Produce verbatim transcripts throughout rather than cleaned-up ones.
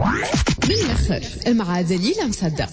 من الآخر مع دليل مصدق.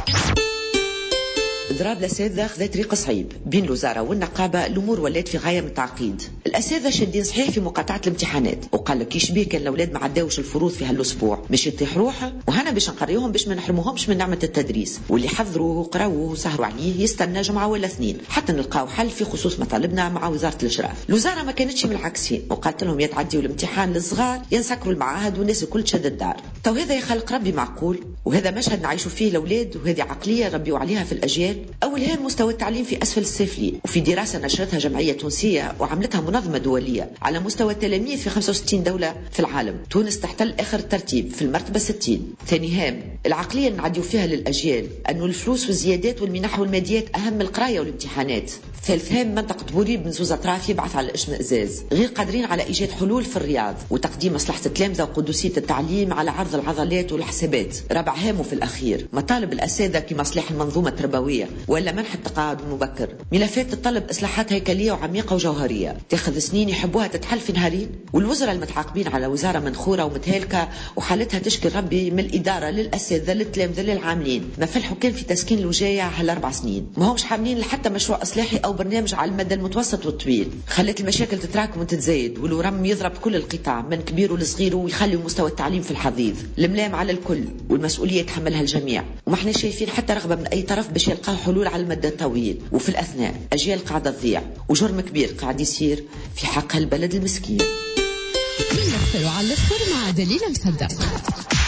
إضراب الأساتذة خذا طريق صعيب بين الوزارة والنقابة. الأمور ولات في غاية من التعقيد. الأساتذة شادين صحيح في مقاطعة الامتحانات، وقال لك يشبيه كان الأولاد ما عداوش الفروض في هالأسبوع مش يطيح روحه، وهنا باش نقريهم باش ما نحرموهمش من نعمة التدريس، واللي حضروا وقراوه وسهروا عليه يستنى جمعة ولا اثنين حتى نلقاو حل في خصوص مطالبنا مع وزارة الإشراف. الوزارة ما كانتش من العكسين، وقالت لهم يتعديوا الامتحان للصغار ينسكروا المعاهد والناس الكل تشد الدار. تو هذا يخلق ربي معقول، وهذا مشهد نعيشوا فيه الأولاد، وهذه عقلية ربيوا عليها في الأجيال. أولها مستوى التعليم في أسفل السافلين، وفي دراسة نشرتها جمعية تونسية وعملتها منظمة دولية على مستوى التلاميذ في خمسة وستين دولة في العالم، تونس تحتل آخر الترتيب في المرتبة ستين. ثاني هام العقلية اللي نعديو فيها للأجيال، أنه الفلوس والزيادات والمنح والماديات أهم من القراية والامتحانات. ثالث هام منطقة بوريب من زوز أطراف يبعث على الاشمئزاز، غير قادرين على إيجاد حلول في الرياض وتقديم مصلحة التلامذة وقدسية التعليم على عرض العضلات والحسابات. رابع هام وفي الأخير مطالب الأساتذة كمصلحة المنظومة التربوية ولا منح التقاعد المبكر. ملفات تطلب إصلاحات هيكلية وعميقة وجوهرية تاخذ سنين يحبوها تتحل في نهارين. والوزراء المتعاقبين على وزارة منخورة ومتهالكة وحالتها تشكي ربي من الإدارة للأساتذة للتلامذة للعاملين، ما فلحوا كان في تسكين الوجايع هالأربع سنين، ما همش حاملين لحتى مشروع إصلاحي أو برنامج على المدى المتوسط والطويل. خلت المشاكل تتراكم وتتزايد، والورم يضرب كل القطاع من كبير ولصغير، ويخلي مستوى التعليم في الحضيض. الملام على الكل والمسؤولية يتحملها الجميع، وما احنا شايفين حتى رغبة من أي طرف باش يلقاو حلول على المدى الطويل. وفي الأثناء أجيال قاعدة تضيع، وجرم كبير قاعد يصير في حق هالبلد المسكين. من الآخر وعلى الآخر مع دليل مصدق.